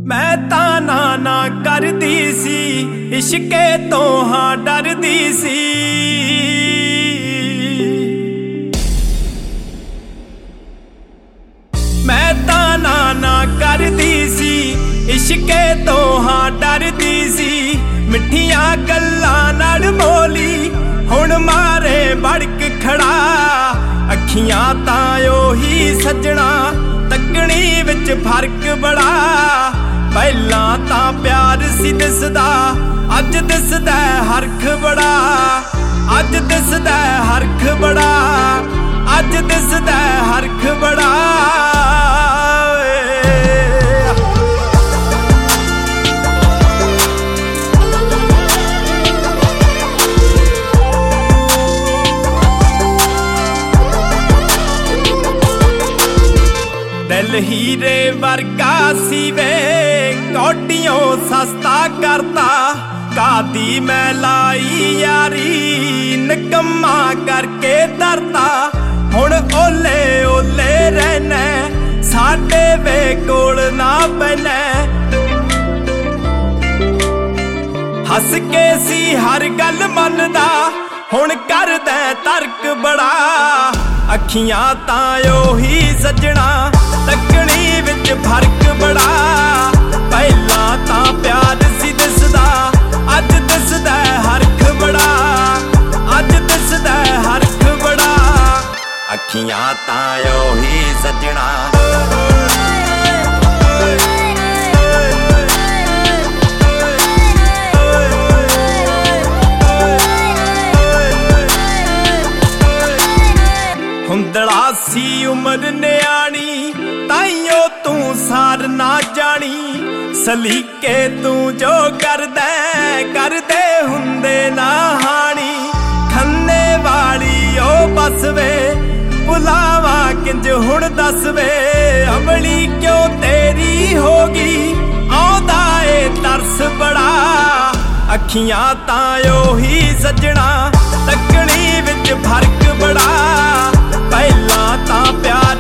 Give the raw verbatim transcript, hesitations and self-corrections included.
मैं ताना ना करदी सी, इश्के तो हाँ डरदी सी। मैं ताना ना करदी सी, इश्के तो हाँ डरदी सी। मिठियां गल्लां नाल बोली हुण मारे बड़क खड़ा। अखियां तां ओही सजना, तकनी विच फर्क बड़ा। पहलां तां प्यार सी दिसदा, अज दिसदा हरख बड़ा। अज दिसदा हरख बड़ा, अज दिसदा हरख बड़ा। दिल हीरे वर्गा सी वे, कौडियों सस्ता करता। कादी मैं लाई यारी, निकम्मा करके डरता। हुण ओले ओले रहना, साडे वे कोल ना पैना। हस के सी हर गल मनदा, हुण करदा तर्क बड़ा। अखियां तां ओही सजना, तकनी विच फर्क बड़ा। पहलां तां प्यार सी दिसदा, अज दिसदा हरख बड़ा। अज दिसदा हरख बड़ा। अखियां तां ओही सजना। हुंदड़ा सी उमर न्याणी, ताइयों तू सार ना जानी। सलीके तू जो करदे करदे हुंदे ना हानी। खन्ने वाली ओ बस वे, बुलावा किंज हुण दस वे। अमली क्यों तेरी होगी, आउंदा ए तरस बड़ा। अखियां तां ओही सजना, तकनी विच फर्क बड़ा। पहलां तां प्यार